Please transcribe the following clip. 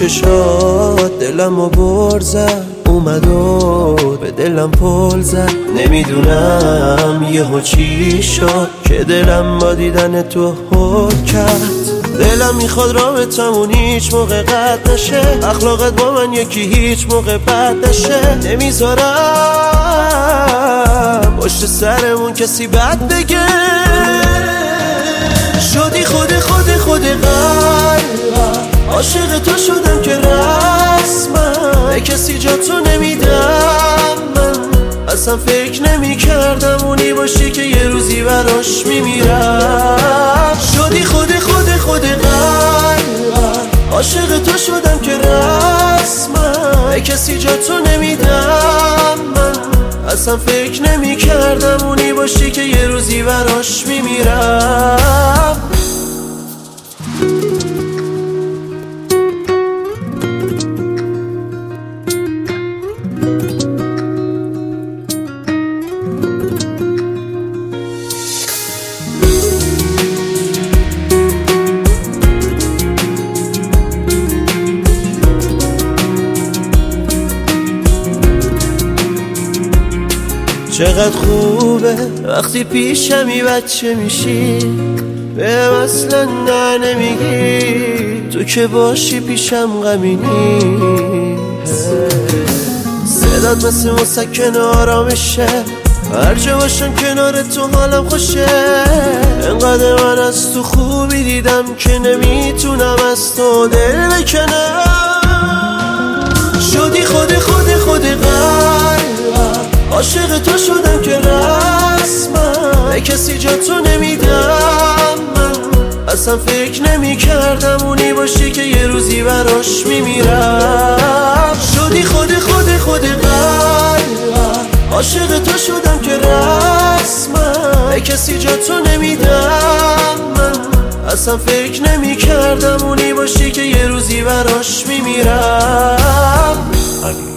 چشات دلمو بر زد، اومد و به دلم پل زد. نمیدونم یهو چی شد که دلم با دیدن تو حل کرد. دلم میخواد رابطمون هیچ موقع قطع نشه، اخلاقت با من یکی هیچ موقع بد نشه. نمیذارم پشت سرمون کسی بد بگه. شدی خود قلبم، عاشق تو شدم که رسمم، به کسی جا تو نمیدم. من اصلا فکر نمی کردم اونی باشی که یه روزی براش میمیرم. شدی خود قلبم، عاشق تو شدم که رسمم، به کسی جا تو نمیدم. من اصلا فکر نمی کردم اونی باشی که یه روزی براش میمیرم. چقدر خوبه وقتی پیشمی بچه میشی، بهم اصلا نه نمیگی، تو که باشی پیشم غمی نیست. صدات مثل مسکن آرامشه، هر جا باشم کنار تو حالم خوشه. انقدر من از تو خوبی دیدم که نمیتونم از تو دل بکنم. شدی خود قلبم، عاشق تو شدم که رسمم، به کسی جا تو نمیدم. من اصلا فکر نمی کردم اونی باشی که یه روزی براش میمیرم. شدی خود قلبم، عاشق تو شدم که رسمم، به کسی جا تو نمیدم. من اصلا فکر نمی کردم اونی باشی که یه روزی براش میمیرم.